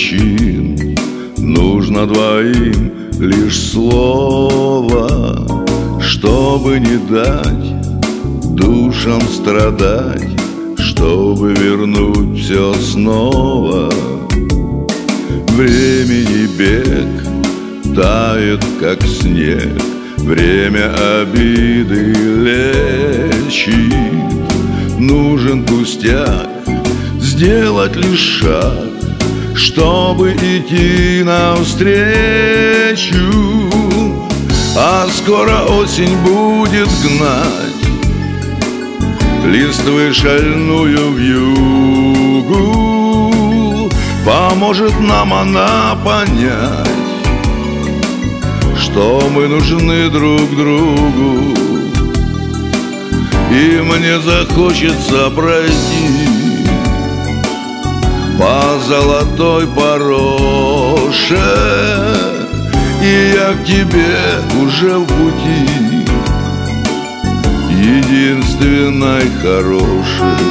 причин. Нужно двоим лишь слово, чтобы не дать душам страдать, чтобы вернуть все снова. Времени бег тает, как снег, время обиды лечит. Нужен пустяк, сделать лишь шаг, чтобы идти навстречу. А скоро осень будет гнать листвы шальную вьюгу. Поможет нам она понять, что мы нужны друг другу. И мне захочется пройти по золотой пороше, и я к тебе уже в пути, единственной хорошей.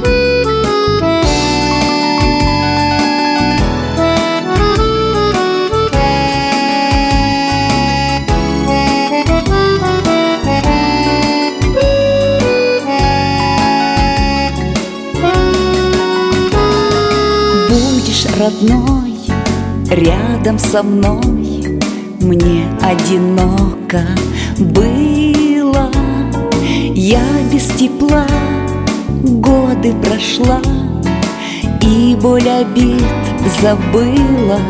Будешь родной рядом со мной, мне одиноко было. Я без тепла годы прошла и боль обид забыла.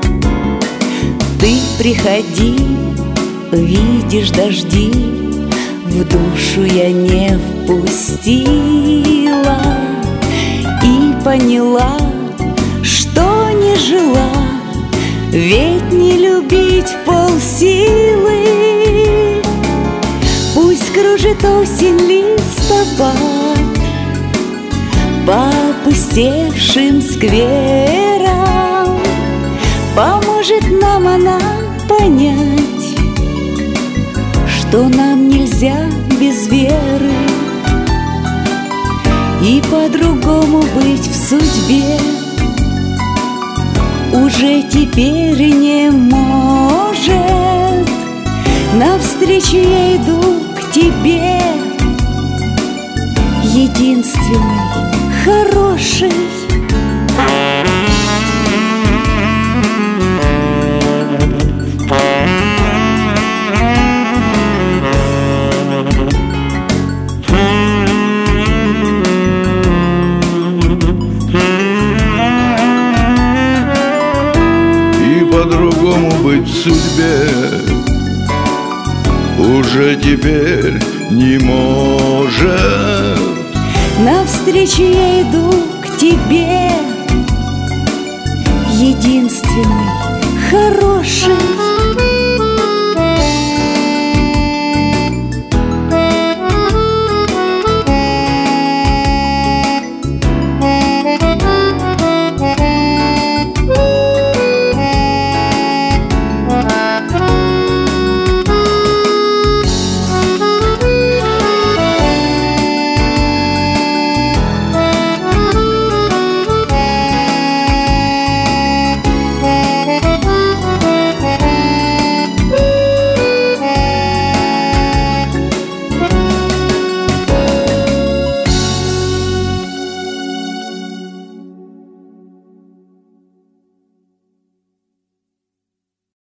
Ты приходи, видишь дожди, в душу я не впустила и поняла, что не жила, ведь не любить вполсилы. Пусть кружит осень листопад по опустевшим скверам, поможет нам она понять, что нам нельзя без веры и по-другому быть в судьбе. Уже теперь не может. Навстречу я иду к тебе, единственный, хороший. По-другому быть в судьбе уже теперь не может. Навстречу я иду к тебе, единственный, хороший.